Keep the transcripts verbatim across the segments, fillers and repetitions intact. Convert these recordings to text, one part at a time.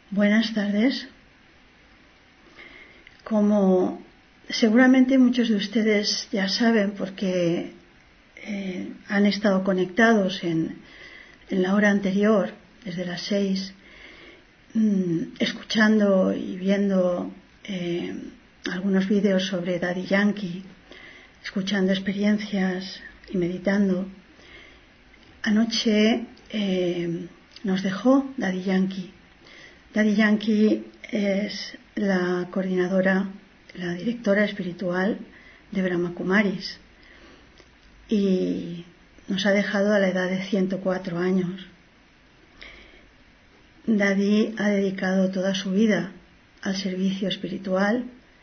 Buenas tardes. Como seguramente muchos de ustedes ya saben, porque eh, han estado conectados en, en la hora anterior, desde las seis, mmm, escuchando y viendo eh, algunos vídeos sobre Daddy Yankee, escuchando experiencias y meditando. Anoche eh, nos dejó Daddy Yankee. Daddy Yankee es la coordinadora, la directora espiritual de Brahma Kumaris y nos ha dejado a la edad de ciento cuatro años. Daddy ha dedicado toda su vida al servicio espiritual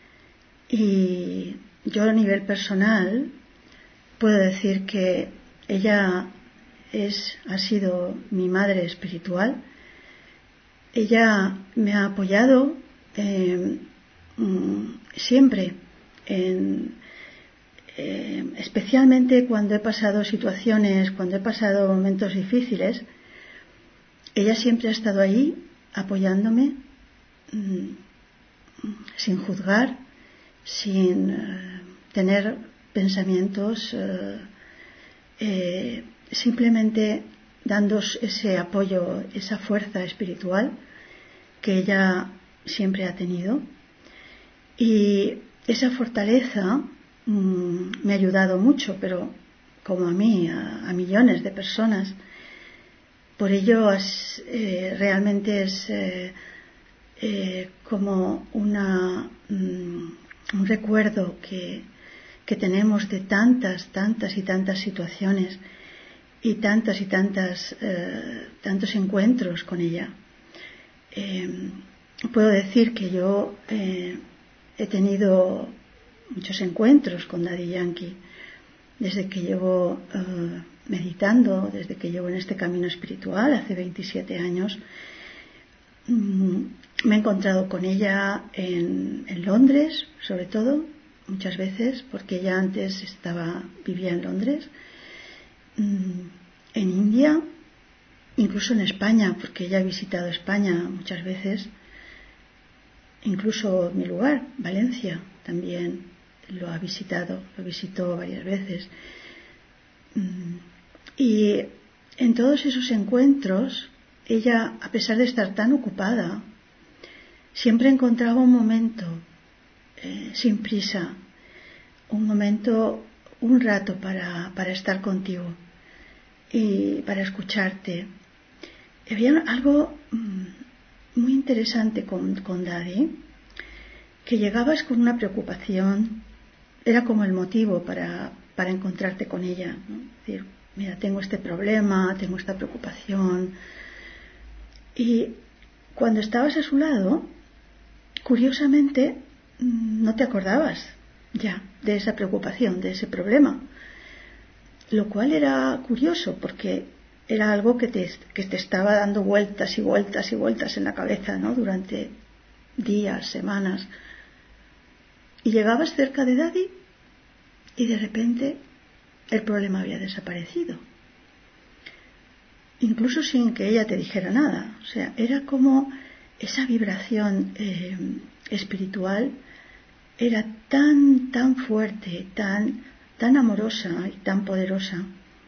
y yo a nivel personal puedo decir que ella es, ha sido mi madre espiritual. Ella me ha apoyado eh, siempre, en, eh, especialmente cuando he pasado situaciones, cuando he pasado momentos difíciles. Ella siempre ha estado ahí apoyándome, mmm, sin juzgar, sin uh, tener pensamientos, uh, eh, simplemente dando ese apoyo, esa fuerza espiritual que ella siempre ha tenido. Y esa fortaleza mmm, me ha ayudado mucho, pero como a mí, a, a millones de personas. Por ello es, eh, realmente es eh, eh, como una, mmm, un recuerdo que, que tenemos de tantas, tantas y tantas situaciones y tantas y tantas eh, tantos encuentros con ella. Eh, puedo decir que yo eh, he tenido muchos encuentros con Daddy Yankee desde que llevo eh, meditando, desde que llevo en este camino espiritual hace veintisiete años. Mm, me he encontrado con ella en, en Londres, sobre todo, muchas veces, porque ella antes estaba vivía en Londres. En India, incluso en España, porque ella ha visitado España muchas veces, incluso mi lugar, Valencia, también lo ha visitado, lo visitó varias veces. Y en todos esos encuentros, ella, a pesar de estar tan ocupada, siempre encontraba un momento eh, sin prisa, un momento, un rato para, para estar contigo y para escucharte. Había algo mmm, muy interesante con, con Daddy, que llegabas con una preocupación, era como el motivo para, para encontrarte con ella, ¿no? Es decir, mira, tengo este problema, tengo esta preocupación. Y cuando estabas a su lado, curiosamente, no te acordabas ya de esa preocupación, de ese problema. Lo cual era curioso porque era algo que te, que te estaba dando vueltas y vueltas y vueltas en la cabeza, ¿no? Durante días, semanas. Y llegabas cerca de Daddy y de repente el problema había desaparecido. Incluso sin que ella te dijera nada. O sea, era como esa vibración eh, espiritual era tan, tan fuerte, tan... tan amorosa y tan poderosa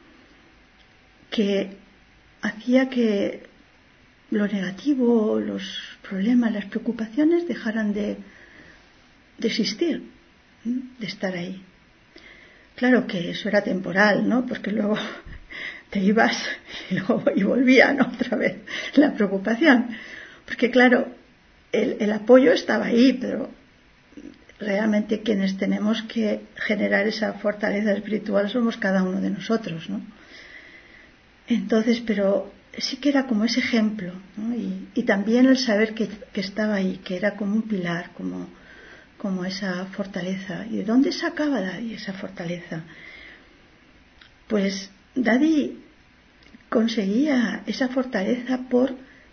que hacía que lo negativo, los problemas, las preocupaciones dejaran de, de existir, de estar ahí. Claro que eso era temporal, ¿no? Porque luego te ibas y, luego, y volvía, ¿no? Otra vez la preocupación. Porque claro, el, el apoyo estaba ahí, pero realmente quienes tenemos que generar esa fortaleza espiritual somos cada uno de nosotros, ¿no? Entonces, pero sí que era como ese ejemplo, ¿no? Y, y también el saber que, que estaba ahí, que era como un pilar, como, como esa fortaleza. ¿Y de dónde sacaba Daddy esa fortaleza? Pues Daddy conseguía esa fortaleza por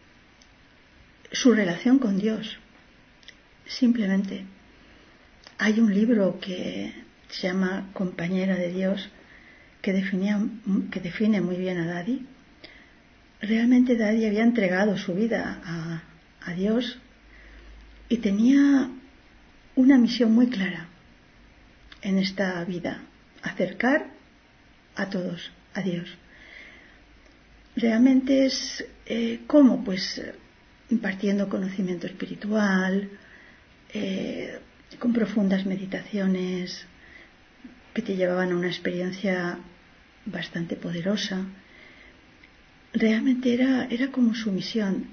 su relación con Dios, simplemente. Hay un libro que se llama Compañera de Dios que, definía, que define muy bien a Daddy. Realmente Daddy había entregado su vida a, a Dios y tenía una misión muy clara en esta vida: acercar a todos a Dios. Realmente es eh, ¿cómo? Pues impartiendo conocimiento espiritual, eh, con profundas meditaciones que te llevaban a una experiencia bastante poderosa. Realmente era, era como su misión.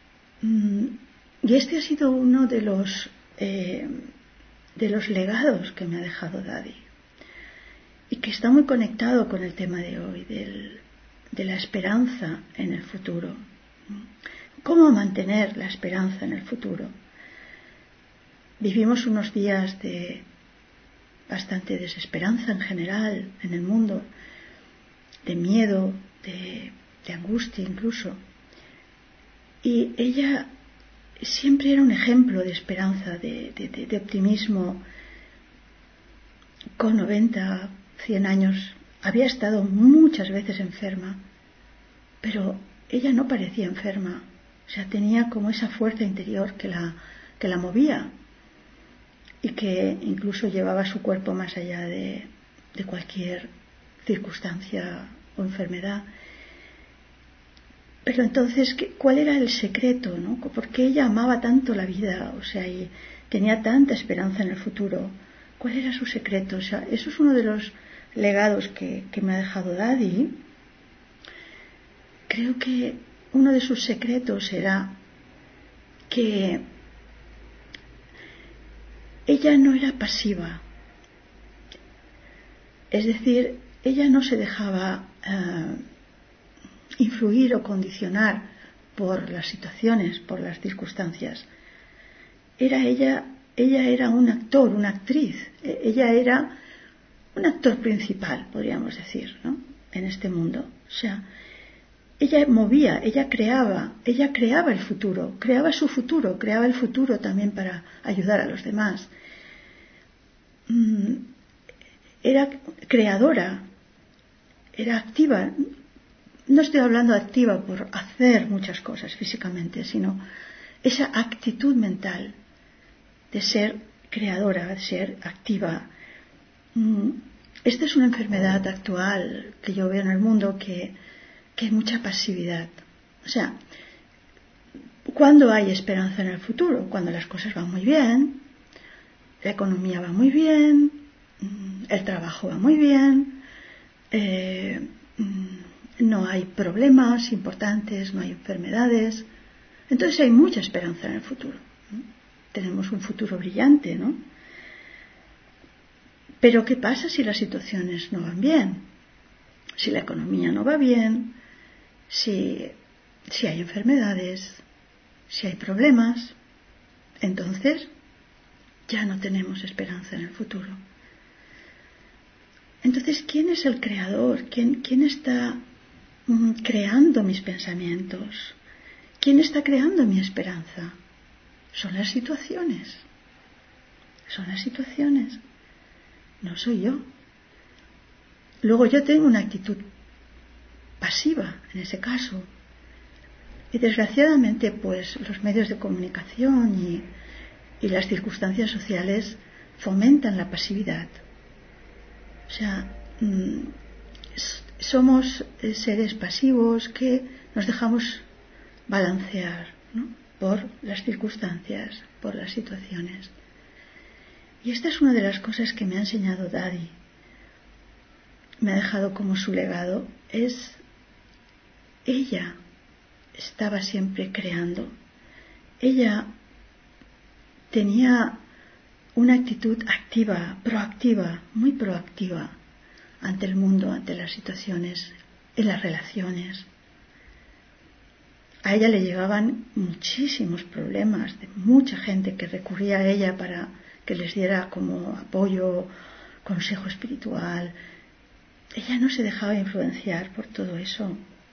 Y este ha sido uno de los, eh, de los legados que me ha dejado Dadi, y que está muy conectado con el tema de hoy, del, de la esperanza en el futuro. ¿Cómo mantener la esperanza en el futuro? Vivimos unos días de bastante desesperanza en general en el mundo, de miedo, de, de angustia incluso. Y ella siempre era un ejemplo de esperanza, de, de, de, de optimismo. Con noventa, cien años había estado muchas veces enferma, pero ella no parecía enferma. O sea, tenía como esa fuerza interior que la, que la movía y que incluso llevaba su cuerpo más allá de, de cualquier circunstancia o enfermedad. Pero entonces, ¿cuál era el secreto, no? ¿Por qué ella amaba tanto la vida? O sea, y tenía tanta esperanza en el futuro. ¿Cuál era su secreto? O sea, eso es uno de los legados que, que me ha dejado Dadi. Creo que uno de sus secretos era que ella no era pasiva. Es decir, ella no se dejaba uh, influir o condicionar por las situaciones, por las circunstancias. Era ella, ella era un actor, una actriz. Ella era un actor principal, podríamos decir, ¿no? En este mundo. O sea, ella movía, ella creaba, ella creaba el futuro, creaba su futuro, creaba el futuro también para ayudar a los demás. Era creadora, era activa. No estoy hablando activa por hacer muchas cosas físicamente, sino esa actitud mental de ser creadora, de ser activa. Esta es una enfermedad actual que yo veo en el mundo, que, que hay mucha pasividad. O sea, ¿cuándo hay esperanza en el futuro? Cuando las cosas van muy bien, la economía va muy bien, el trabajo va muy bien, eh, no hay problemas importantes, no hay enfermedades. Entonces hay mucha esperanza en el futuro, ¿no? Tenemos un futuro brillante, ¿no? Pero ¿qué pasa si las situaciones no van bien? Si la economía no va bien, si, si hay enfermedades, si hay problemas, entonces ya no tenemos esperanza en el futuro. Entonces, ¿quién es el creador? ¿Quién, quién está mm, creando mis pensamientos? ¿Quién está creando mi esperanza? Son las situaciones. Son las situaciones. No soy yo. Luego yo tengo una actitud pasiva en ese caso. Y desgraciadamente, pues los medios de comunicación y, y las circunstancias sociales fomentan la pasividad. O sea, mmm, somos seres pasivos que nos dejamos balancear, ¿no? Por las circunstancias, por las situaciones. Y esta es una de las cosas que me ha enseñado Dadi, me ha dejado como su legado. Es ella estaba siempre creando. Ella tenía una actitud activa, proactiva, muy proactiva ante el mundo, ante las situaciones, en las relaciones. A ella le llegaban muchísimos problemas de mucha gente que recurría a ella para que les diera como apoyo, consejo espiritual. Ella no se dejaba influenciar por todo eso.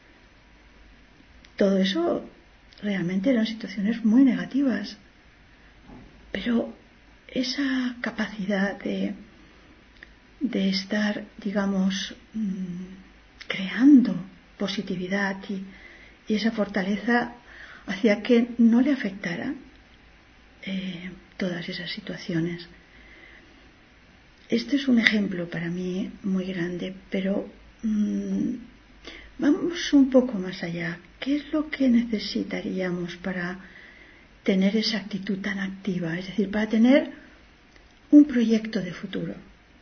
Todo eso realmente eran situaciones muy negativas. Pero esa capacidad de, de estar, digamos, mmm, creando positividad y, y esa fortaleza hacía que no le afectara eh, todas esas situaciones. Este es un ejemplo para mí muy grande, pero mmm, vamos un poco más allá. ¿Qué es lo que necesitaríamos para tener esa actitud tan activa? Es decir, para tener un proyecto de futuro.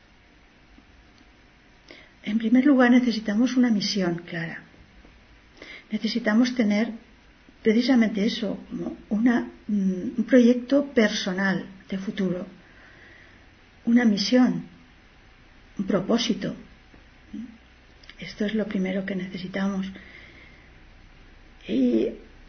En primer lugar, necesitamos una misión clara. Necesitamos tener precisamente eso, como una, un proyecto personal de futuro, una misión, un propósito. Esto es lo primero que necesitamos. Y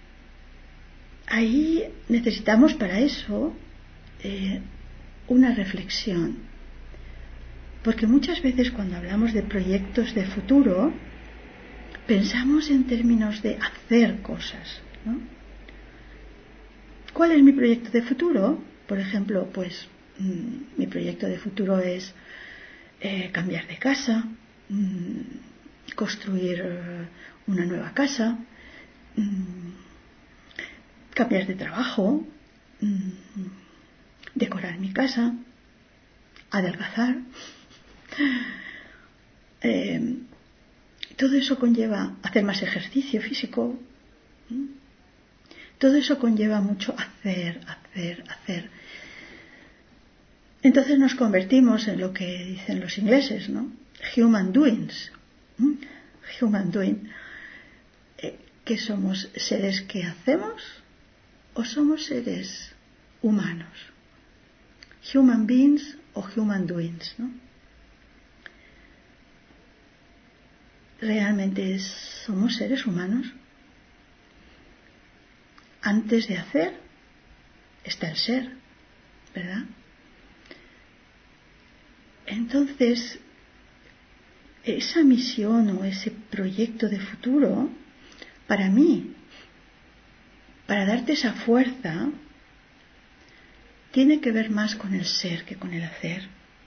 ahí necesitamos para eso eh, una reflexión. Porque muchas veces cuando hablamos de proyectos de futuro, pensamos en términos de hacer cosas, ¿no? ¿Cuál es mi proyecto de futuro? Por ejemplo, pues mmm, mi proyecto de futuro es eh, cambiar de casa, mmm, construir uh, una nueva casa, mmm, cambiar de trabajo, mmm, decorar mi casa, adelgazar. Eh, todo eso conlleva hacer más ejercicio físico. Todo eso conlleva mucho hacer, hacer, hacer. Entonces nos convertimos en lo que dicen los ingleses, ¿no? Human doings. ¿Mm? Human doing. Eh, ¿Qué somos? ¿Seres que hacemos o somos seres humanos? Human beings o human doings, ¿no? ¿Realmente somos seres humanos? Antes de hacer está el ser, ¿verdad? Entonces, esa misión o ese proyecto de futuro, para mí, para darte esa fuerza, tiene que ver más con el ser que con el hacer.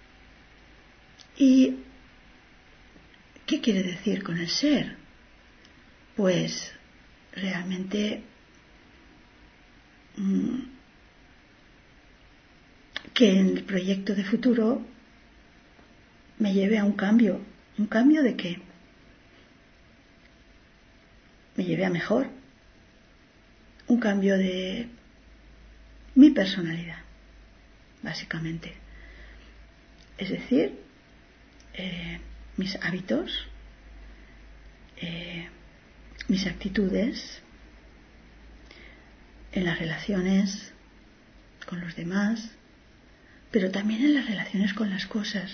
¿Y qué quiere decir con el ser? Pues realmente mmm, que el proyecto de futuro me lleve a un cambio. ¿Un cambio de qué? Me lleve a mejor. Un cambio de mi personalidad, básicamente. Es decir, eh, mis hábitos, eh, mis actitudes en las relaciones con los demás, pero también en las relaciones con las cosas.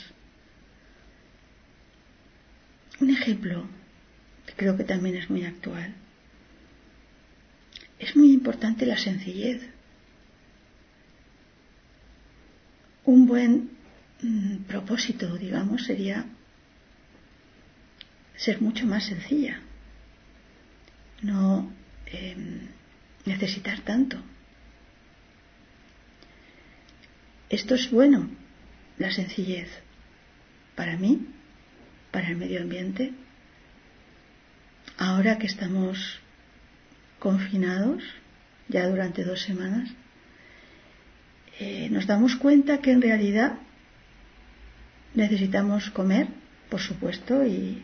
Un ejemplo que creo que también es muy actual. Es muy importante la sencillez. Un buen mmm, propósito, digamos, sería ser mucho más sencilla. No eh, necesitar tanto. Esto es bueno, la sencillez, para mí, para el medio ambiente. Ahora que estamos confinados ya durante dos semanas, eh, nos damos cuenta que en realidad necesitamos comer, por supuesto, y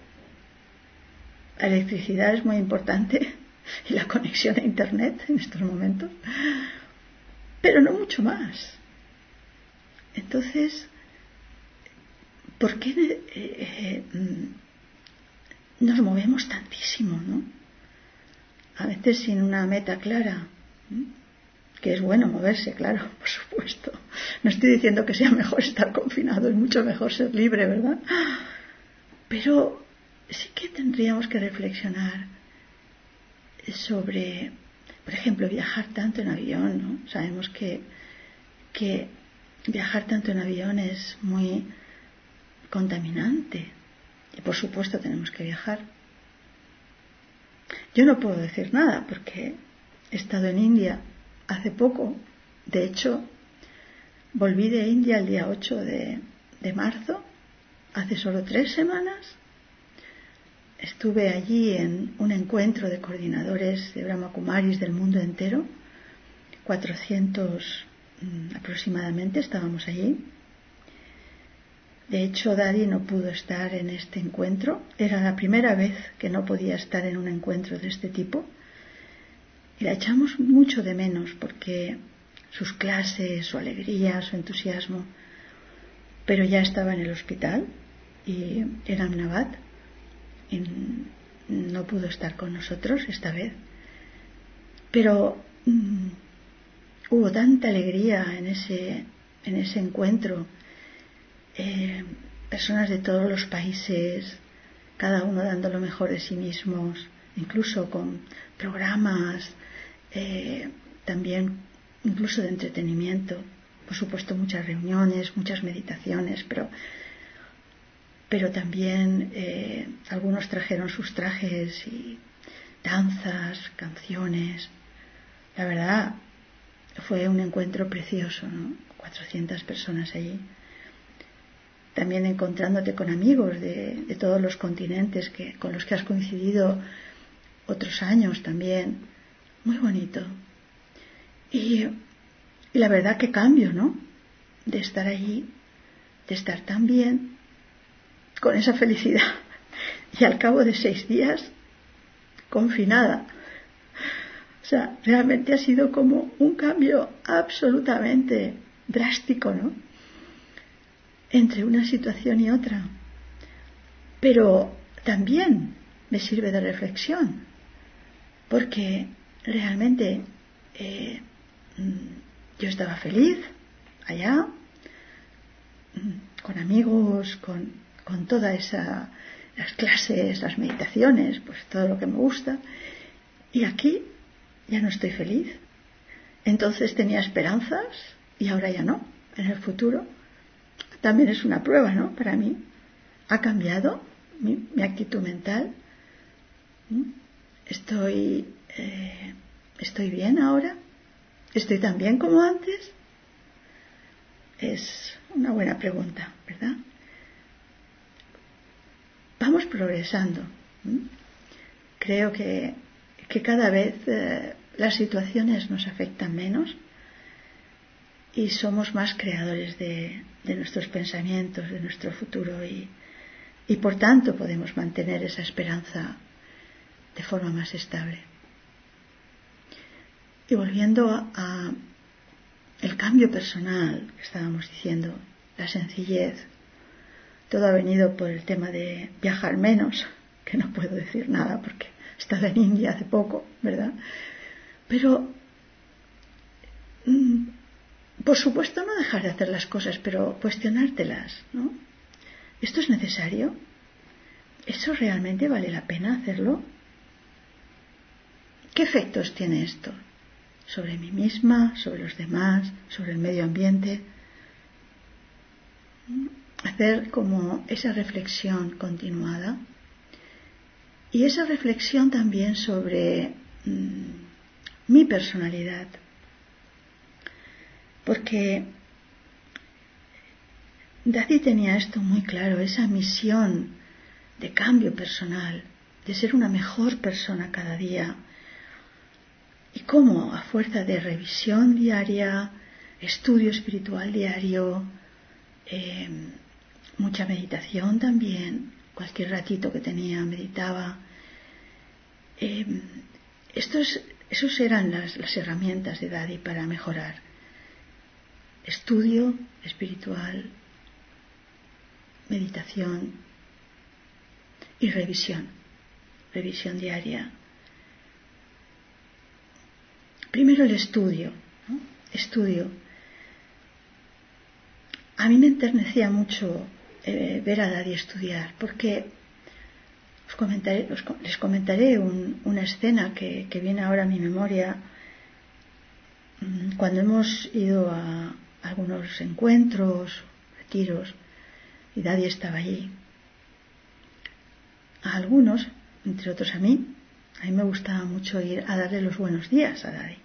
la electricidad es muy importante y la conexión a internet en estos momentos, pero no mucho más. Entonces, ¿por qué eh, eh, nos movemos tantísimo, no? A veces sin una meta clara, ¿eh? Que es bueno moverse, claro, por supuesto. No estoy diciendo que sea mejor estar confinado, es mucho mejor ser libre, ¿verdad? Pero sí que tendríamos que reflexionar sobre, por ejemplo, viajar tanto en avión, ¿no? Sabemos que, que viajar tanto en avión es muy contaminante y por supuesto tenemos que viajar. Yo no puedo decir nada porque he estado en India hace poco. De hecho, volví de India el día ocho de, de marzo, hace solo tres semanas. estuve allí en un encuentro de coordinadores de Brahma Kumaris del mundo entero, cuatrocientos mmm, aproximadamente estábamos allí. De hecho, Daddy no pudo estar en este encuentro. Era la primera vez que no podía estar en un encuentro de este tipo. Y la echamos mucho de menos porque sus clases, su alegría, su entusiasmo. Pero ya estaba en el hospital y era Ahmedabad y no pudo estar con nosotros esta vez. Pero mmm, hubo tanta alegría en ese, en ese encuentro. Eh, personas de todos los países, cada uno dando lo mejor de sí mismos, incluso con programas, eh, también incluso de entretenimiento, por supuesto muchas reuniones, muchas meditaciones, pero, pero también eh, algunos trajeron sus trajes y danzas, canciones. La verdad fue un encuentro precioso, ¿no? cuatrocientas personas allí. También encontrándote con amigos de, de todos los continentes que, con los que has coincidido otros años también. Muy bonito. Y, y la verdad que cambio, ¿no? De estar allí, de estar tan bien, con esa felicidad. Y al cabo de seis días, confinada. O sea, realmente ha sido como un cambio absolutamente drástico, ¿no? Entre una situación y otra. Pero también me sirve de reflexión, porque realmente eh, yo estaba feliz allá, con amigos, con, con toda esa, las clases, las meditaciones, pues todo lo que me gusta, y aquí ya no estoy feliz. Entonces tenía esperanzas y ahora ya no, en el futuro. También es una prueba, ¿no? Para mí. Ha cambiado mi, mi actitud mental. Estoy, eh, estoy bien ahora. Estoy tan bien como antes. Es una buena pregunta, ¿verdad? Vamos progresando. Creo que, que cada vez eh, las situaciones nos afectan menos. Y somos más creadores de, de nuestros pensamientos, de nuestro futuro y, y por tanto podemos mantener esa esperanza de forma más estable. Y volviendo a, a el cambio personal que estábamos diciendo, la sencillez, todo ha venido por el tema de viajar menos, que no puedo decir nada porque he estado en India hace poco, ¿verdad? Pero mmm, por supuesto no dejar de hacer las cosas, pero cuestionártelas, ¿no? ¿Esto es necesario? ¿Eso realmente vale la pena hacerlo? ¿Qué efectos tiene esto? Sobre mí misma, sobre los demás, sobre el medio ambiente. Hacer como esa reflexión continuada. Y esa reflexión también sobre mmm, mi personalidad. Porque Daddy tenía esto muy claro, esa misión de cambio personal, de ser una mejor persona cada día. Y cómo, a fuerza de revisión diaria, estudio espiritual diario, eh, mucha meditación también, cualquier ratito que tenía meditaba. Eh, estos, esos eran las, las herramientas de Daddy para mejorar. Estudio espiritual, meditación y revisión, revisión diaria. Primero el estudio, ¿no? Estudio. A mí me enternecía mucho eh, ver a Daddy estudiar, porque os comentaré, os, les comentaré un, una escena que, que viene ahora a mi memoria cuando hemos ido a algunos encuentros, retiros, y Daddy estaba allí. A algunos, entre otros a mí, a mí me gustaba mucho ir a darle los buenos días a Daddy.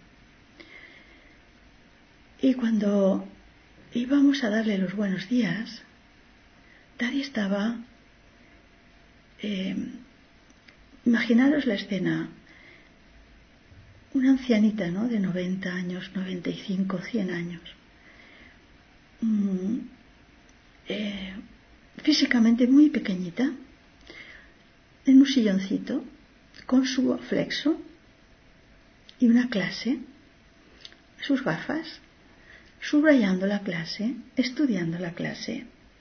Y cuando íbamos a darle los buenos días, Daddy estaba eh, imaginaros la escena, una ancianita, ¿no?, de noventa años, noventa y cinco, cien años, mm, eh, físicamente muy pequeñita, en un silloncito, con su flexo y una clase, sus gafas, subrayando la clase, estudiando la clase.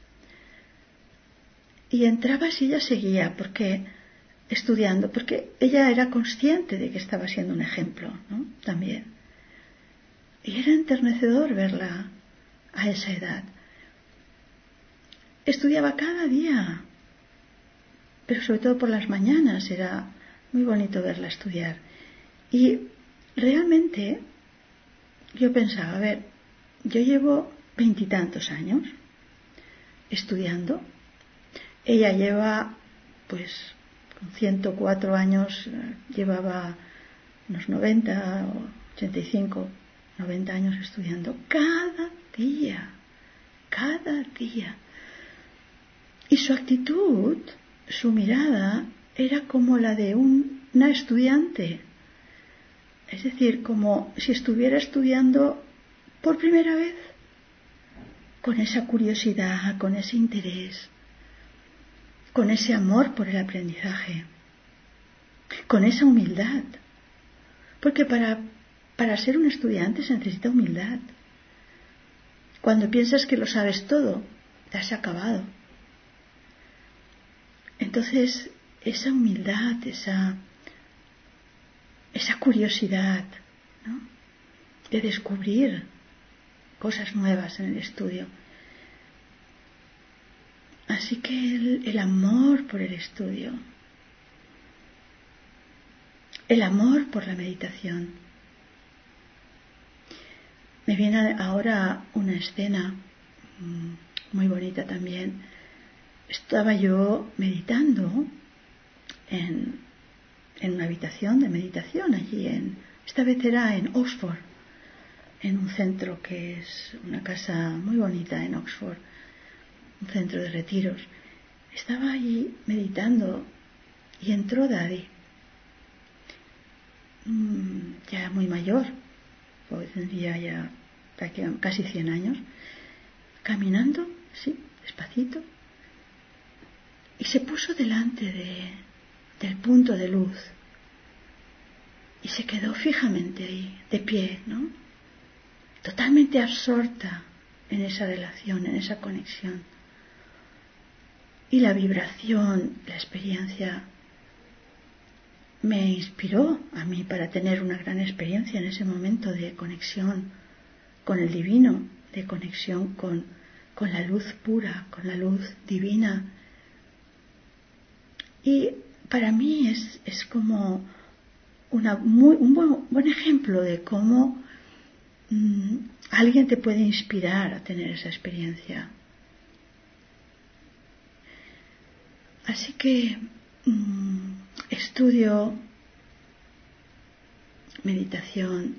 Y entraba y ella seguía, porque estudiando, porque ella era consciente de que estaba siendo un ejemplo, ¿no?, también. Y era enternecedor verla a esa edad. Estudiaba cada día, pero sobre todo por las mañanas era muy bonito verla estudiar. Y realmente yo pensaba, a ver, yo llevo veintitantos años estudiando, ella lleva, pues, con ciento cuatro años, llevaba unos noventa, ochenta y cinco, noventa años estudiando, cada día, cada día. Y su actitud, su mirada, era como la de un, una estudiante. Es decir, como si estuviera estudiando por primera vez, con esa curiosidad, con ese interés, con ese amor por el aprendizaje, con esa humildad. Porque para, para ser un estudiante se necesita humildad. Cuando piensas que lo sabes todo, te has acabado. Entonces, esa humildad, esa, esa curiosidad, ¿no?, de descubrir cosas nuevas en el estudio. Así que el, el amor por el estudio, el amor por la meditación. Me viene ahora una escena muy bonita también. Estaba yo meditando en, en una habitación de meditación allí en, esta vez era en Oxford, en un centro que es una casa muy bonita en Oxford, un centro de retiros. Estaba allí meditando y entró Daddy, ya muy mayor, porque tendría ya casi cien años, caminando, sí, despacito, y se puso delante de, del punto de luz y se quedó fijamente ahí, de pie, ¿no?, totalmente absorta en esa relación, en esa conexión. Y la vibración, la experiencia me inspiró a mí para tener una gran experiencia en ese momento de conexión con el divino, de conexión con, con la luz pura, con la luz divina. Y para mí es, es como una muy, un buen, buen ejemplo de cómo mmm, alguien te puede inspirar a tener esa experiencia. Así que mmm, estudio, meditación.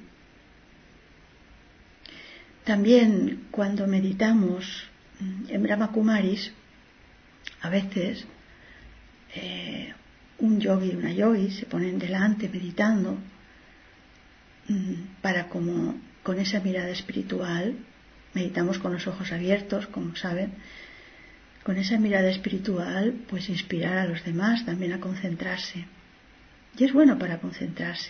También cuando meditamos en Brahma Kumaris, a veces eh, un yogi y una yogi se ponen delante meditando mmm, para como con esa mirada espiritual, meditamos con los ojos abiertos, como saben, con esa mirada espiritual, pues inspirar a los demás también a concentrarse. Y es bueno para concentrarse.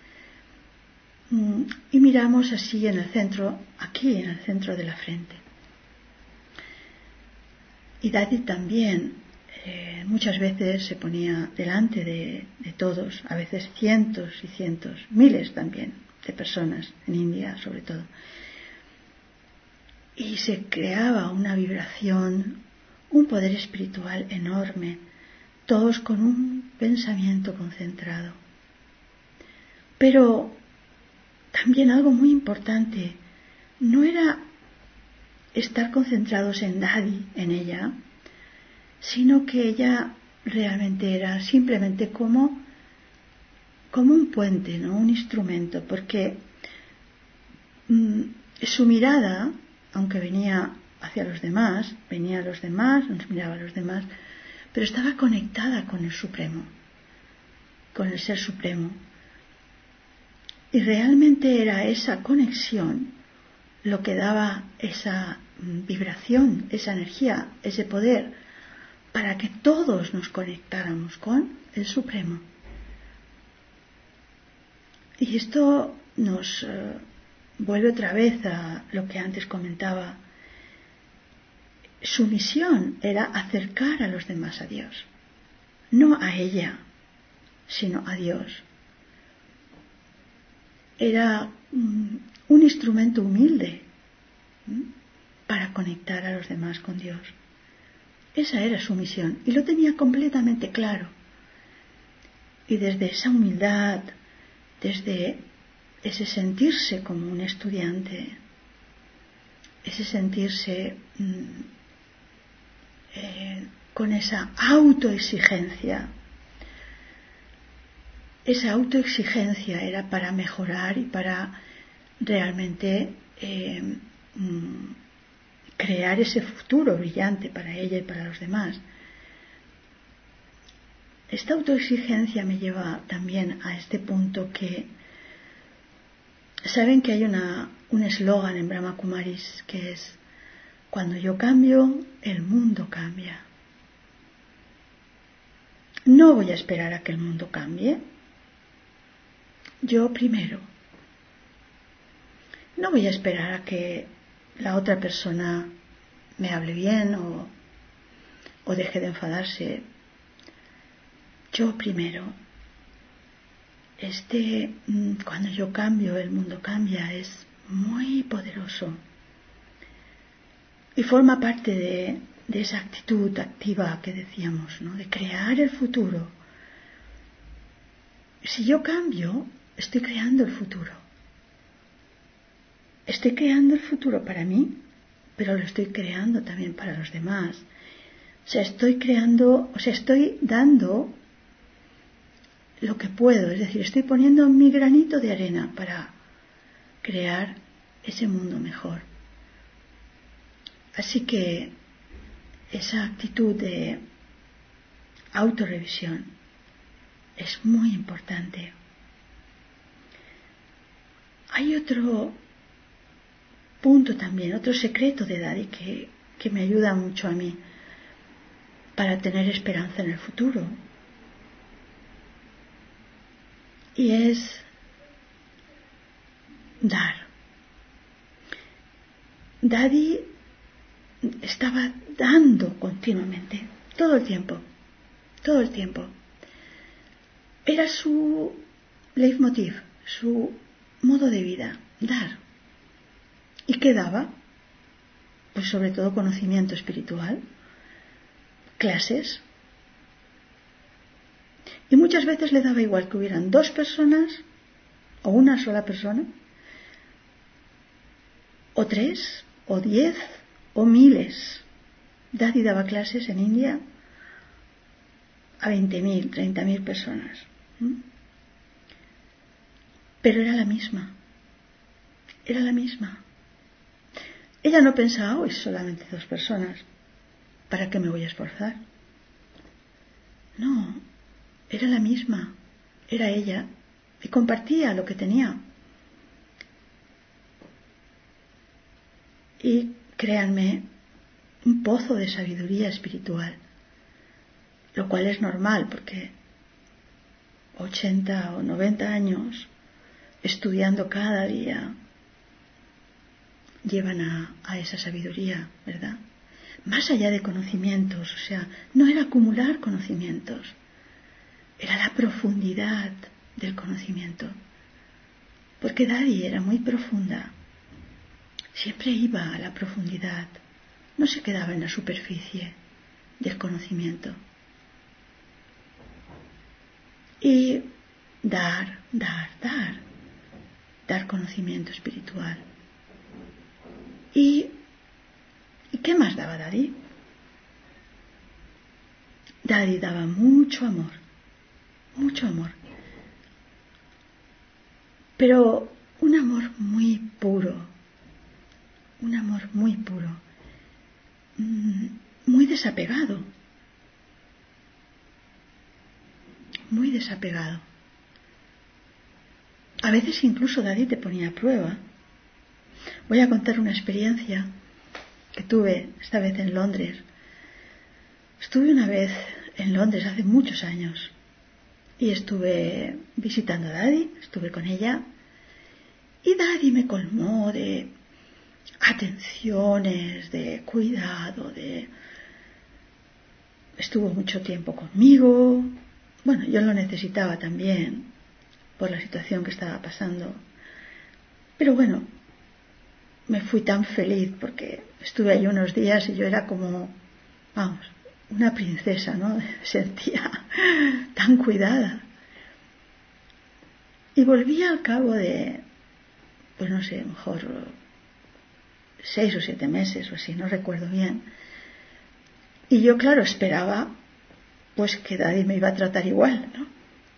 Y miramos así en el centro, aquí en el centro de la frente. Y Daddy también eh, muchas veces se ponía delante de, de todos, a veces cientos y cientos, miles también de personas, en India sobre todo. Y se creaba una vibración, un poder espiritual enorme, todos con un pensamiento concentrado. Pero también algo muy importante, no era estar concentrados en Daddy, en ella, sino que ella realmente era simplemente como, como un puente, ¿no?, un instrumento, porque mmm, su mirada, aunque venía hacia los demás, venía a los demás, nos miraba a los demás, pero estaba conectada con el Supremo. con el Ser Supremo. Y realmente era esa conexión lo que daba esa vibración, esa energía, ese poder, para que todos nos conectáramos con el Supremo. Y esto nos eh, vuelve otra vez a lo que antes comentaba. Su misión era acercar a los demás a Dios, no a ella, sino a Dios. Era um, un instrumento humilde ¿m? para conectar a los demás con Dios. Esa era su misión y lo tenía completamente claro. Y desde esa humildad, desde ese sentirse como un estudiante, ese sentirse mmm, eh, con esa autoexigencia, esa autoexigencia era para mejorar y para realmente eh, mmm, crear ese futuro brillante para ella y para los demás. Esta autoexigencia me lleva también a este punto que saben que hay una, un eslogan en Brahma Kumaris que es: cuando yo cambio, el mundo cambia. No voy a esperar a que el mundo cambie. Yo primero. No voy a esperar a que la otra persona me hable bien o, o deje de enfadarse. Yo primero. Este, cuando yo cambio, el mundo cambia, es muy poderoso. Y forma parte de, de esa actitud activa que decíamos, ¿no? De crear el futuro. Si yo cambio, estoy creando el futuro. Estoy creando el futuro para mí, pero lo estoy creando también para los demás. O sea, estoy creando, o sea, estoy dando lo que puedo, es decir, estoy poniendo mi granito de arena para crear ese mundo mejor. Así que esa actitud de autorrevisión es muy importante. Hay otro punto también, otro secreto de Dadi que, que me ayuda mucho a mí para tener esperanza en el futuro. Y es dar. Dadi estaba dando continuamente, todo el tiempo, todo el tiempo. Era su leitmotiv, su modo de vida, dar. ¿Y qué daba? Pues sobre todo conocimiento espiritual, clases. Y muchas veces le daba igual que hubieran dos personas, o una sola persona, o tres, o diez, o miles. Dadi daba clases en India a veinte mil, treinta mil personas. ¿Mm? Pero era la misma. Era la misma. Ella no pensaba, hoy solamente dos personas, ¿para qué me voy a esforzar? No, era la misma. Era ella. Y compartía lo que tenía. Y créanme, un pozo de sabiduría espiritual, lo cual es normal porque ochenta o noventa años estudiando cada día llevan a, a esa sabiduría, ¿verdad? Más allá de conocimientos, o sea, no era acumular conocimientos, era la profundidad del conocimiento, porque Dadi era muy profunda, siempre iba a la profundidad, no se quedaba en la superficie del conocimiento. Y dar, dar, dar, dar conocimiento espiritual. ¿Y, ¿y qué más daba Dadi? Dadi daba mucho amor, mucho amor, pero un amor muy puro, un amor muy puro, muy desapegado. muy desapegado. A veces incluso Daddy te ponía a prueba. Voy a contar una experiencia que tuve esta vez en Londres. Estuve una vez en Londres hace muchos años y estuve visitando a Daddy, estuve con ella y Daddy me colmó de atenciones, de cuidado, de... estuvo mucho tiempo conmigo. Bueno, yo lo necesitaba también por la situación que estaba pasando. Pero bueno, me fui tan feliz porque estuve ahí unos días y yo era como, vamos, una princesa, ¿no? Me sentía tan cuidada. Y volví al cabo de, pues no sé, mejor seis o siete meses o así, no recuerdo bien. Y yo, claro, esperaba pues que Daddy me iba a tratar igual, ¿no?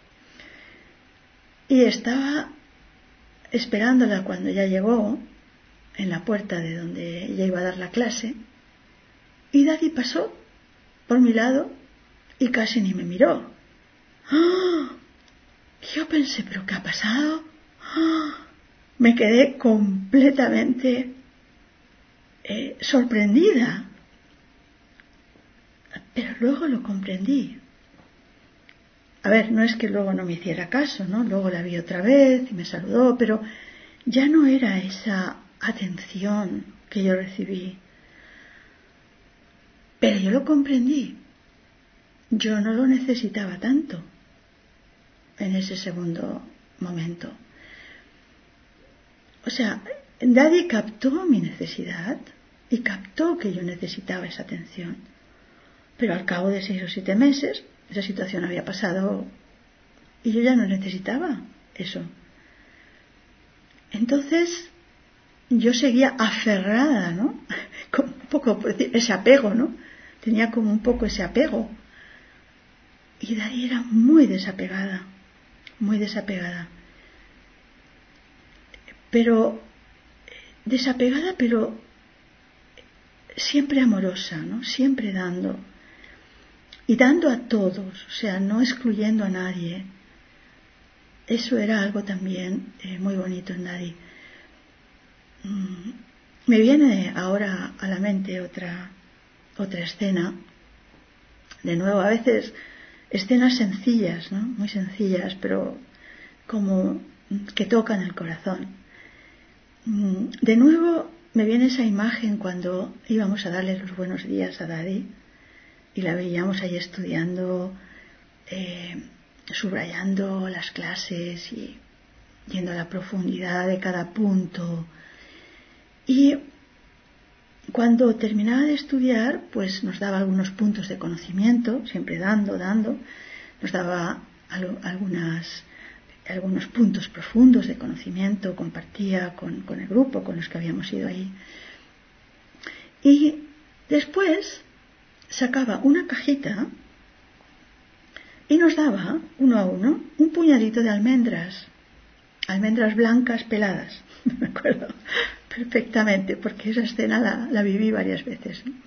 Y estaba esperándola cuando ya llegó en la puerta de donde ella iba a dar la clase y Daddy pasó por mi lado y casi ni me miró. ¡Oh! Yo pensé, ¿pero qué ha pasado? ¡Oh! Me quedé completamente eh, sorprendida. Pero luego lo comprendí. A ver, no es que luego no me hiciera caso, ¿no? Luego la vi otra vez y me saludó, pero ya no era esa atención que yo recibí. Pero yo lo comprendí. Yo no lo necesitaba tanto en ese segundo momento. O sea, Daddy captó mi necesidad y captó que yo necesitaba esa atención. Pero al cabo de seis o siete meses, esa situación había pasado y yo ya no necesitaba eso. Entonces, yo seguía aferrada, ¿no? Con un poco ese apego, ¿no? Tenía como un poco ese apego. Y Daddy era muy desapegada, muy desapegada. Pero, desapegada, pero siempre amorosa, ¿no? Siempre dando. Y dando a todos, o sea, no excluyendo a nadie. Eso era algo también eh, muy bonito en Daddy. Mm, me viene ahora a la mente otra, otra escena. De nuevo, a veces escenas sencillas, ¿no? Muy sencillas, pero como que tocan el corazón. Mm, de nuevo me viene esa imagen cuando íbamos a darle los buenos días a Daddy y la veíamos ahí estudiando, eh, subrayando las clases y yendo a la profundidad de cada punto. Y cuando terminaba de estudiar, pues nos daba algunos puntos de conocimiento, siempre dando, dando, nos daba al- algunas, algunos puntos profundos de conocimiento, compartía con, con el grupo, con los que habíamos ido ahí. Y después sacaba una cajita y nos daba, uno a uno, un puñadito de almendras, almendras blancas peladas, me acuerdo perfectamente, porque esa escena la, la viví varias veces, ¿no?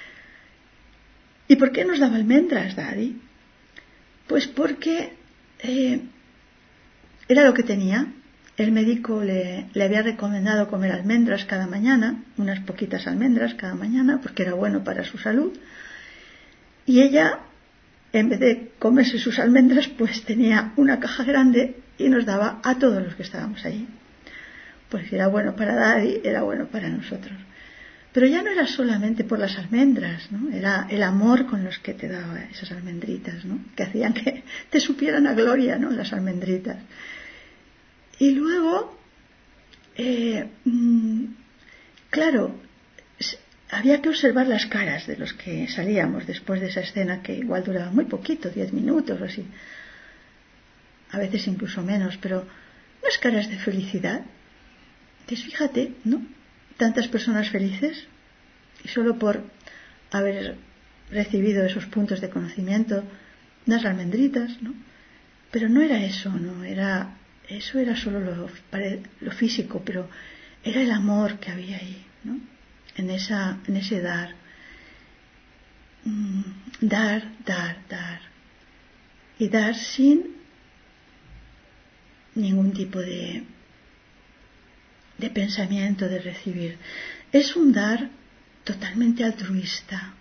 ¿Y por qué nos daba almendras, Daddy? Pues porque eh, era lo que tenía. El médico le, le había recomendado comer almendras cada mañana, unas poquitas almendras cada mañana, porque era bueno para su salud. Y ella, en vez de comerse sus almendras, pues tenía una caja grande y nos daba a todos los que estábamos allí. Pues si era bueno para Daddy, era bueno para nosotros. Pero ya no era solamente por las almendras, ¿no? Era el amor con los que te daba esas almendritas, ¿no? Que hacían que te supieran a gloria, ¿no? Las almendritas. Y luego, eh, mmm, claro, había que observar las caras de los que salíamos después de esa escena, que igual duraba muy poquito, diez minutos o así, a veces incluso menos, pero unas caras de felicidad. Entonces fíjate, ¿no? Tantas personas felices y solo por haber recibido esos puntos de conocimiento, unas almendritas, ¿no? Pero no era eso, ¿no? Era, eso era solo lo, lo físico, pero era el amor que había ahí, ¿no? En, esa, en ese dar. Mm, dar, dar, dar. y dar sin ningún tipo de, de pensamiento de recibir. Es un dar totalmente altruista.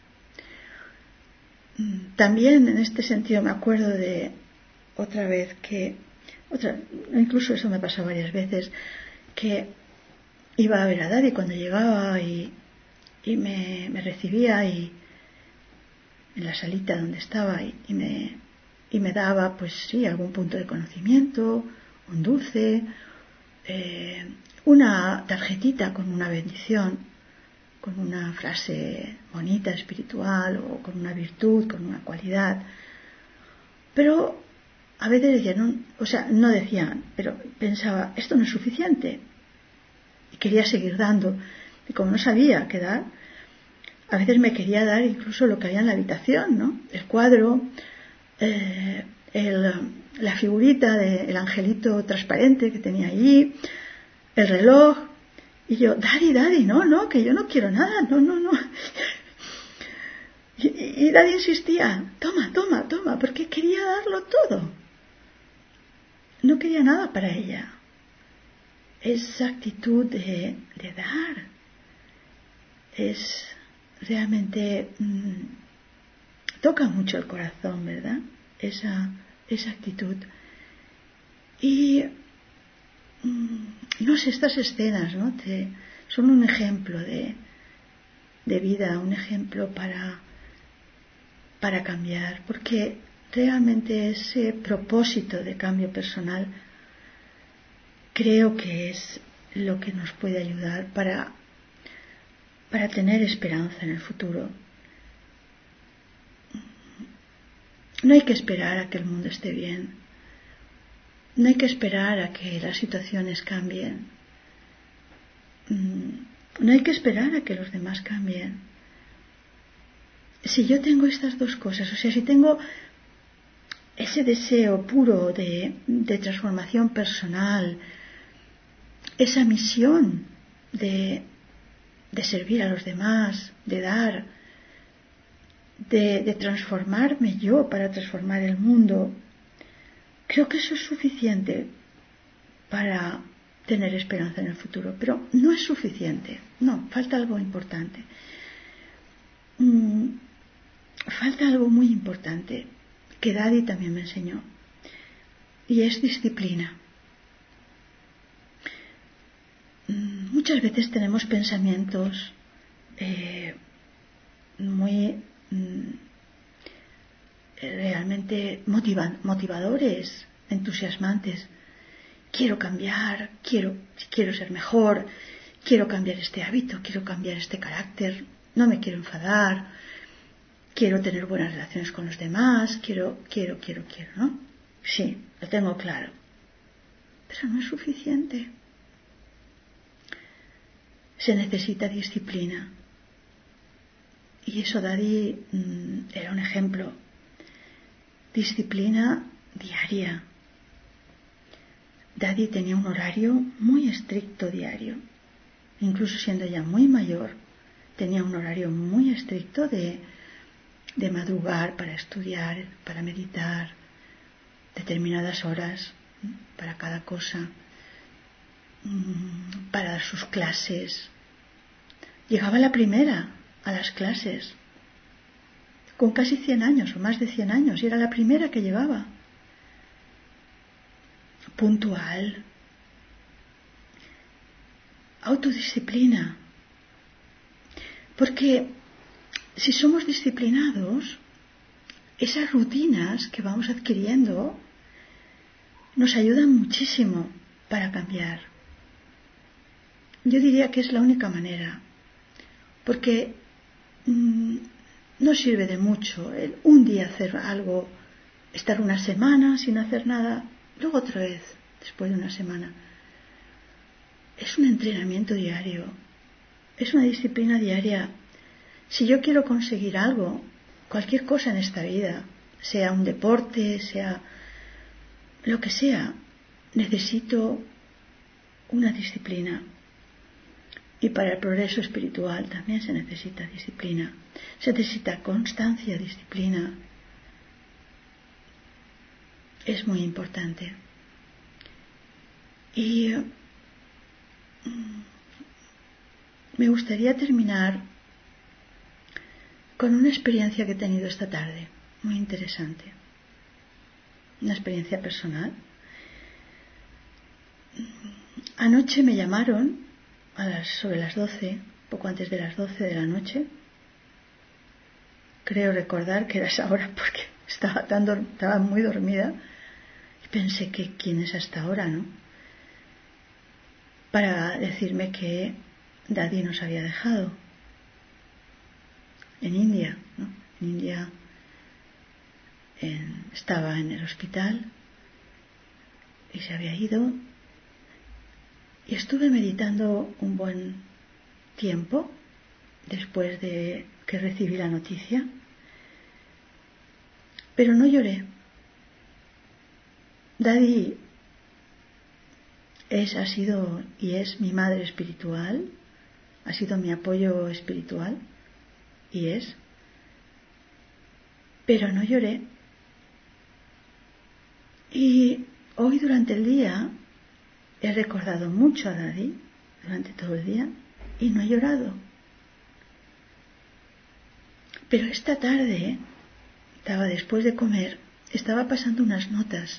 También en este sentido me acuerdo de otra vez que, otra, incluso eso me pasó varias veces, que iba a ver a Daddy cuando llegaba y, y me, me recibía y en la salita donde estaba y, y me y me daba pues sí algún punto de conocimiento, un dulce, eh, una tarjetita con una bendición, con una frase bonita, espiritual, o con una virtud, con una cualidad. Pero a veces decían, no, o sea, no decían, pero pensaba, esto no es suficiente. Y quería seguir dando. Y como no sabía qué dar, a veces me quería dar incluso lo que había en la habitación, ¿no? El cuadro, eh, el, la figurita del angelito transparente que tenía allí, el reloj. Y yo, Daddy, Daddy, no, no, que yo no quiero nada, no, no, no. Y, y Daddy insistía, toma, toma, toma, porque quería darlo todo. No quería nada para ella. Esa actitud de, de dar es realmente mmm, toca mucho el corazón, ¿verdad? Esa, esa actitud. Y mmm, no sé, estas escenas, ¿no? Te, son un ejemplo de, de vida, un ejemplo para, para cambiar, porque realmente ese propósito de cambio personal creo que es lo que nos puede ayudar para, para tener esperanza en el futuro. No hay que esperar a que el mundo esté bien. No hay que esperar a que las situaciones cambien. No hay que esperar a que los demás cambien. Si yo tengo estas dos cosas, o sea, si tengo ese deseo puro de, de transformación personal, esa misión de, de servir a los demás, de dar, de, de transformarme yo para transformar el mundo, creo que eso es suficiente para tener esperanza en el futuro. Pero no es suficiente, no, falta algo importante. Mm, falta algo muy importante que Daddy también me enseñó, y es disciplina. Mm, muchas veces tenemos pensamientos eh, muy mm, realmente motiva- motivadores, entusiasmantes. Quiero cambiar, quiero, quiero ser mejor, quiero cambiar este hábito, quiero cambiar este carácter, no me quiero enfadar, quiero tener buenas relaciones con los demás, quiero, quiero, quiero, quiero, ¿no? Sí, lo tengo claro. Pero no es suficiente. Se necesita disciplina. Y eso Daddy mmm, era un ejemplo. Disciplina diaria. Daddy tenía un horario muy estricto diario. Incluso siendo ya muy mayor, tenía un horario muy estricto de, de madrugar para estudiar, para meditar, determinadas horas para cada cosa, para dar sus clases. Llegaba la primera a las clases, con casi cien años o más de cien años, y era la primera que llegaba. Puntual. Autodisciplina. Porque si somos disciplinados, esas rutinas que vamos adquiriendo nos ayudan muchísimo para cambiar. Yo diría que es la única manera, porque mmm, no sirve de mucho el un día hacer algo, estar una semana sin hacer nada, luego otra vez después de una semana. Es un entrenamiento diario, es una disciplina diaria. Si yo quiero conseguir algo, cualquier cosa en esta vida, sea un deporte, sea lo que sea, necesito una disciplina. Y para el progreso espiritual también se necesita disciplina. Se necesita constancia, disciplina. es muy importante. Y me gustaría terminar con una experiencia que he tenido esta tarde, muy interesante. Una experiencia personal. Anoche me llamaron a las, sobre las doce, poco antes de las doce de la noche. Creo recordar que era esa hora porque estaba, tan dor- estaba muy dormida y pensé que quién es hasta ahora, ¿no? Para decirme que Daddy nos había dejado en India, ¿no? En India en, estaba en el hospital y se había ido. Y estuve meditando un buen tiempo después de que recibí la noticia, pero no lloré. Daddy es, ha sido y es mi madre espiritual, ha sido mi apoyo espiritual y es, pero no lloré. Y hoy durante el día he recordado mucho a Daddy durante todo el día y no he llorado. Pero esta tarde, estaba después de comer, estaba pasando unas notas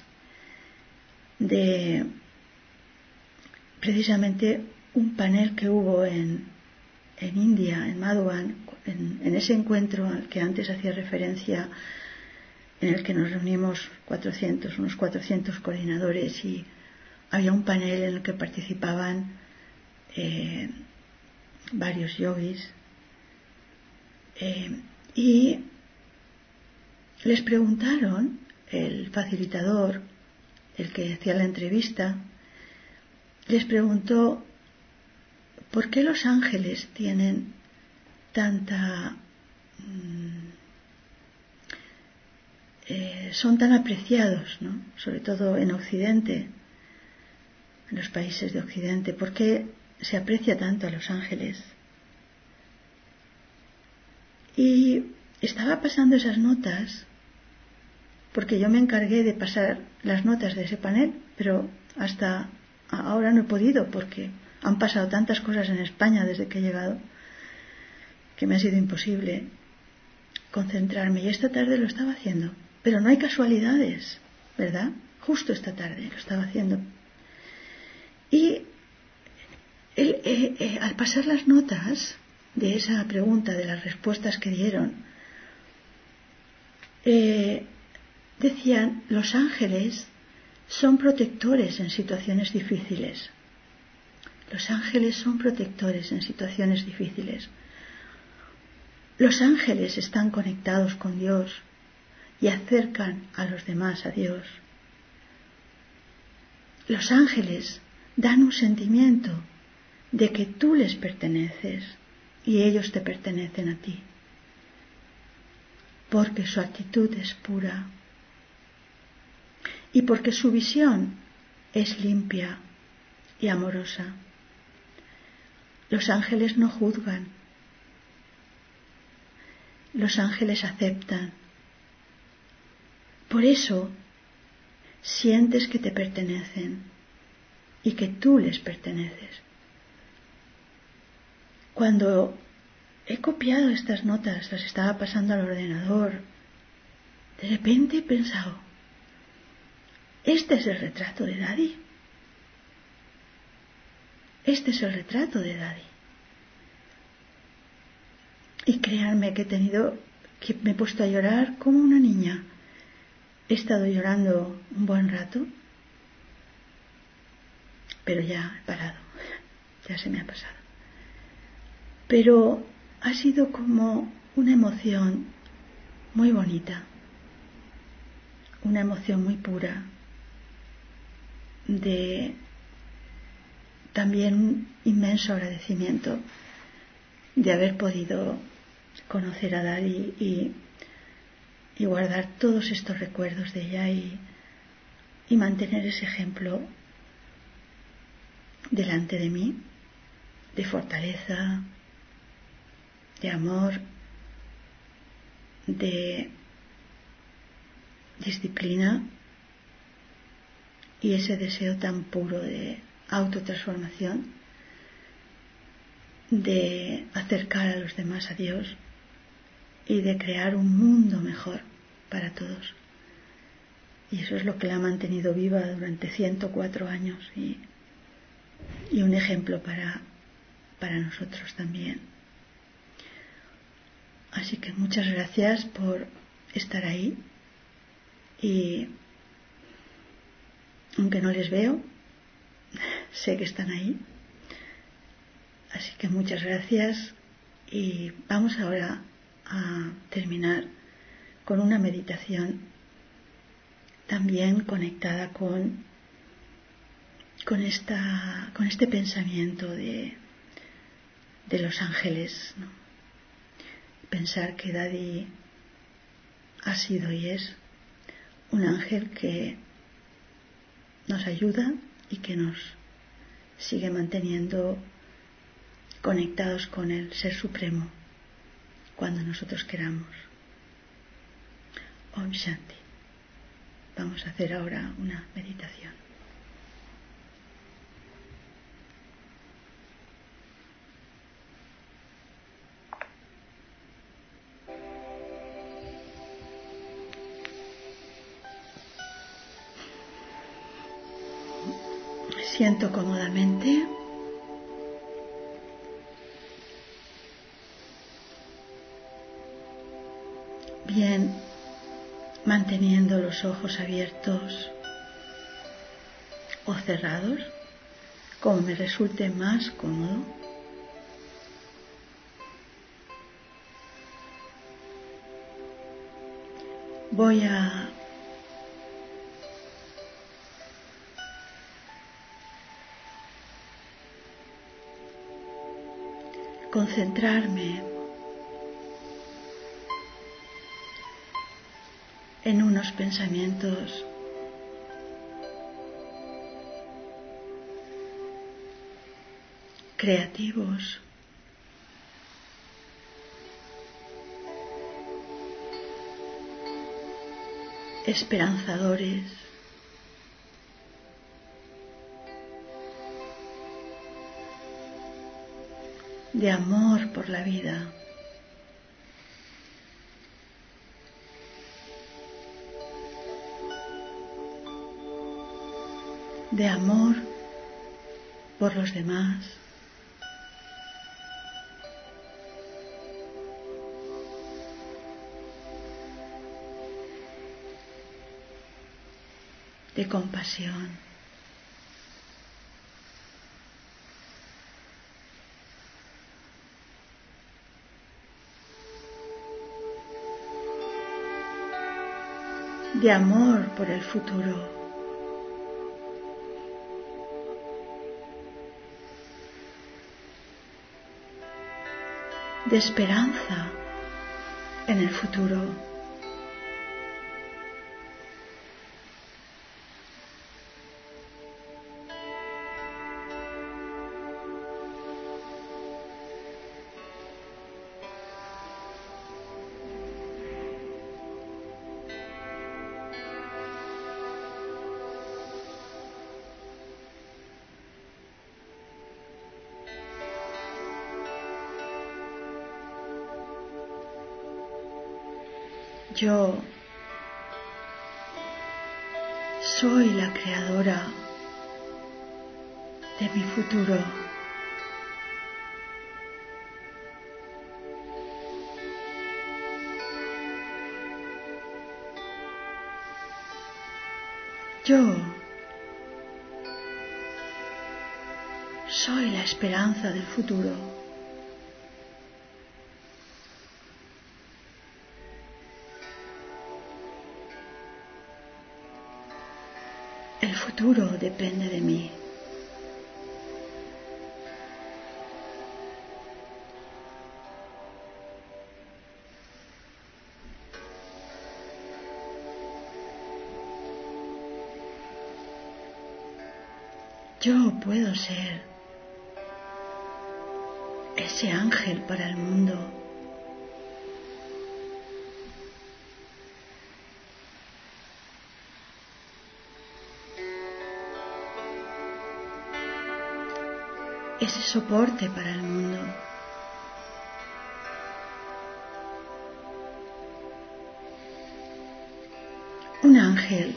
de precisamente un panel que hubo en, en India, en Madhuban, en, en ese encuentro al que antes hacía referencia, en el que nos reunimos cuatrocientos, unos cuatrocientos coordinadores, y había un panel en el que participaban eh, varios yogis, eh, y les preguntaron, el facilitador, el que hacía la entrevista, les preguntó por qué los ángeles tienen tanta mmm, eh, son tan apreciados, ¿no? Sobre todo en Occidente, en los países de Occidente. ¿Por qué se aprecia tanto a los ángeles? Y estaba pasando esas notas porque yo me encargué de pasar las notas de ese panel, pero hasta ahora no he podido porque han pasado tantas cosas en España desde que he llegado que me ha sido imposible concentrarme, y esta tarde lo estaba haciendo. Pero no hay casualidades, ¿verdad? Justo esta tarde lo estaba haciendo. Y él, eh, eh, al pasar las notas de esa pregunta, de las respuestas que dieron, eh, decían: los ángeles son protectores en situaciones difíciles. Los ángeles son protectores en situaciones difíciles. Los ángeles están conectados con Dios y acercan a los demás a Dios. Los ángeles dan un sentimiento de que tú les perteneces y ellos te pertenecen a ti, porque su actitud es pura y porque su visión es limpia y amorosa. Los ángeles no juzgan, los ángeles aceptan. Por eso sientes que te pertenecen y que tú les perteneces. Cuando he copiado estas notas, las estaba pasando al ordenador, de repente he pensado: este es el retrato de Daddy. Este es el retrato de Daddy. Y créanme que he tenido, que me he puesto a llorar como una niña. He estado llorando un buen rato, pero ya he parado, ya se me ha pasado. Pero ha sido como una emoción muy bonita, una emoción muy pura, de también un inmenso agradecimiento de haber podido conocer a Daddy y, y guardar todos estos recuerdos de ella y, y mantener ese ejemplo delante de mí, de fortaleza, de amor, de disciplina y ese deseo tan puro de autotransformación, de acercar a los demás a Dios y de crear un mundo mejor para todos. Y eso es lo que la ha mantenido viva durante ciento cuatro años y, y un ejemplo para, para nosotros también. Así que muchas gracias por estar ahí, y aunque no les veo, sé que están ahí. Así que muchas gracias, y vamos ahora a terminar con una meditación también conectada con, con, esta, con este pensamiento de, de los ángeles, ¿no? Pensar que Daddy ha sido y es un ángel que nos ayuda y que nos sigue manteniendo conectados con el Ser Supremo cuando nosotros queramos. Om Shanti. Vamos a hacer ahora una meditación. Me siento cómodamente. Bien, manteniendo los ojos abiertos o cerrados, como me resulte más cómodo. Voy a concentrarme en unos pensamientos creativos, esperanzadores, de amor por la vida, de amor por los demás, de compasión. De amor por el futuro. De esperanza en el futuro. Yo soy la creadora de mi futuro. Yo soy la esperanza del futuro. El futuro depende de mí. Yo puedo ser ese ángel para el mundo. ese soporte para el mundo. Un ángel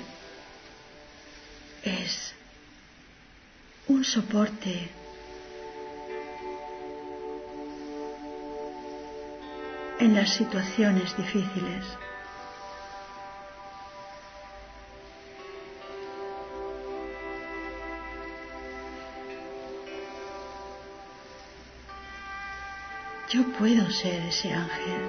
es un soporte en las situaciones difíciles. Yo puedo ser ese ángel.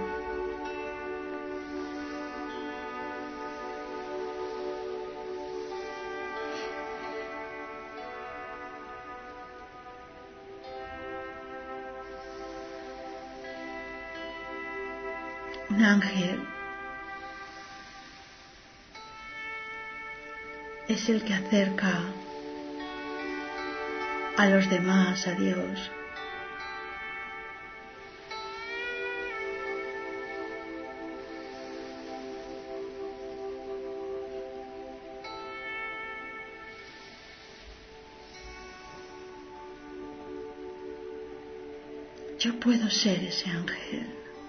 Un ángel es el que acerca a los demás a Dios. Yo puedo ser ese ángel.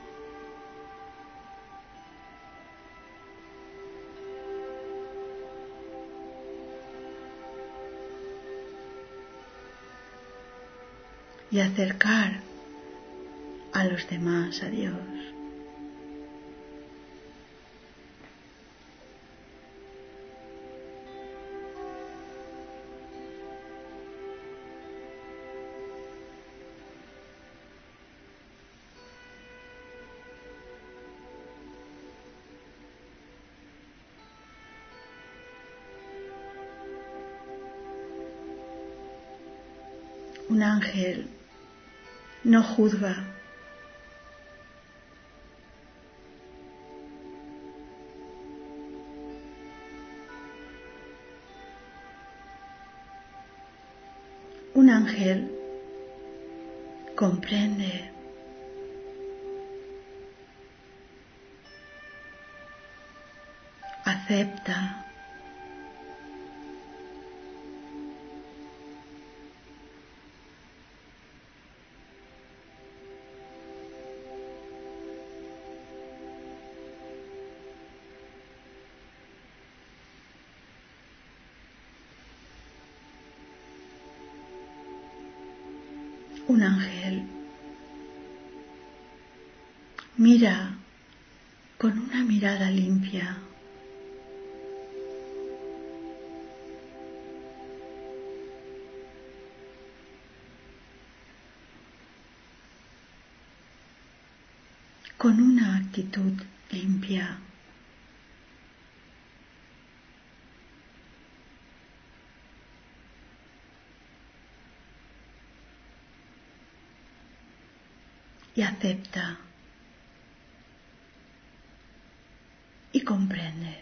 Y acercar a los demás a Dios. Un ángel no juzga. Un ángel comprende. Acepta. Un ángel mira con una mirada limpia. Con una actitud limpia. Y acepta y comprende.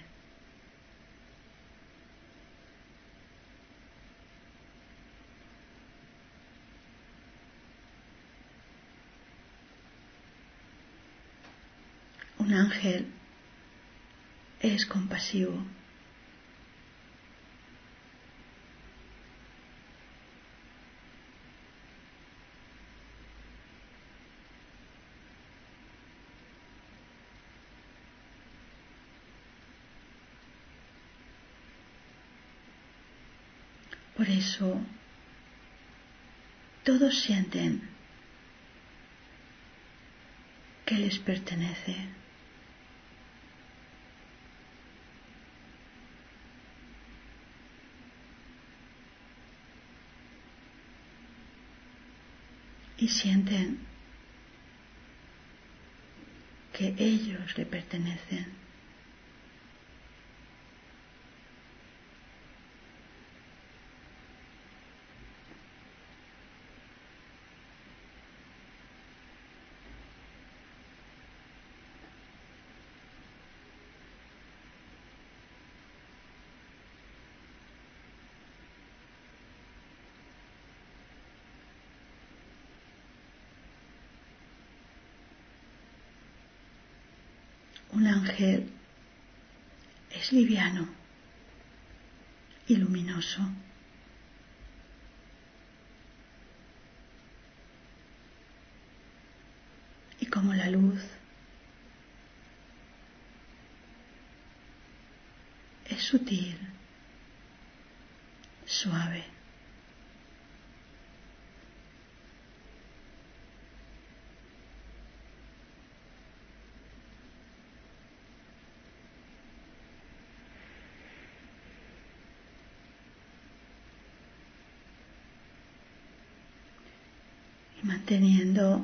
Un ángel es compasivo. Por eso, todos sienten que les pertenece. Y sienten que ellos le pertenecen. Un ángel es liviano y luminoso. como la luz es sutil, suave. Y manteniendo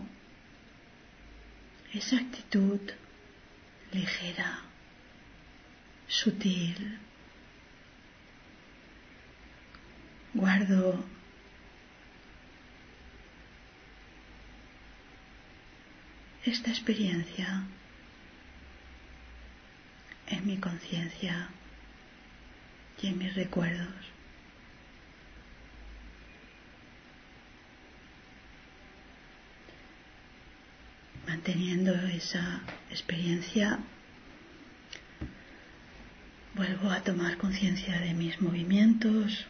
esa actitud ligera, sutil, guardo esta experiencia en mi conciencia y en mis recuerdos. Manteniendo esa experiencia, vuelvo a tomar conciencia de mis movimientos,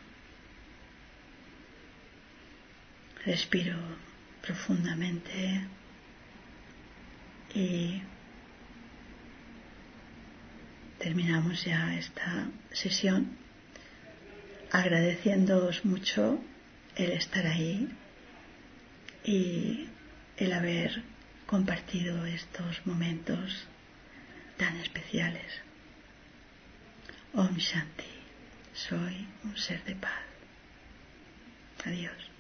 respiro profundamente y terminamos ya esta sesión agradeciéndoos mucho el estar ahí y el haber compartido estos momentos tan especiales. Om Shanti, soy un ser de paz. Adiós.